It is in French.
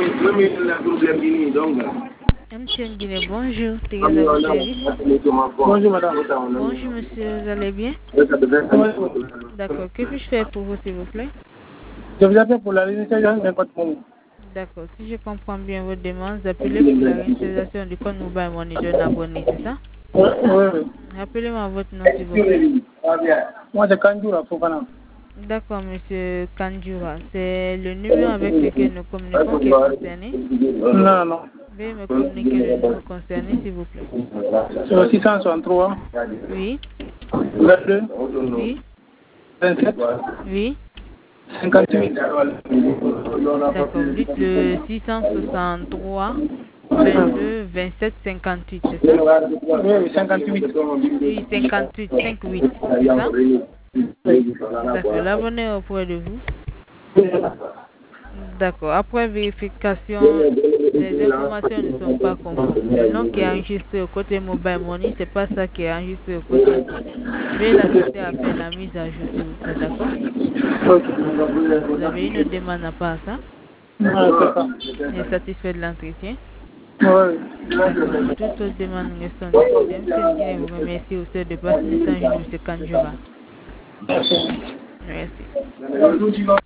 MTN Guinée, bonjour. T'es à votre service. Bonjour madame. Bonjour monsieur, vous allez bien? D'accord, que puis-je faire pour vous s'il vous plaît? Je vous appelle pour la réinitialisation de votre monnaie. D'accord, si je comprends bien votre demande, vous appelez pour la réinitialisation du compte mobile money d'un abonné, c'est ça? Oui, oui. Rappelez-moi votre nom s'il vous plaît. Moi c'est Kanjoura Fofana. D'accord monsieur Kanjura, c'est le numéro avec lequel nous communiquons qui est concerné. Non, non. Veuillez me communiquer le numéro concerné s'il vous plaît. C'est le 663 Oui, 22 oui, 27 oui. 58. D'accord, vous dites le 663 22 27 58, c'est ça? Oui, 58. Oui, 58, 58, c'est ça? D'accord, l'abonné est auprès de vous. D'accord, après vérification, les informations ne sont pas conformes. Le nom qui est enregistré au côté mobile money, c'est pas ça qui est enregistré au côté compte. Veuillez l'assister à faire la mise à jour, s'il vous plaît, d'accord? Vous avez une demande à part ça? Vous êtes satisfait de l'entretien? Oui. D'accord, pour toute autre demande, nous restons disponibles. MTN Guinée vous remercie au sein de basse message de M. Kanjura. Merci.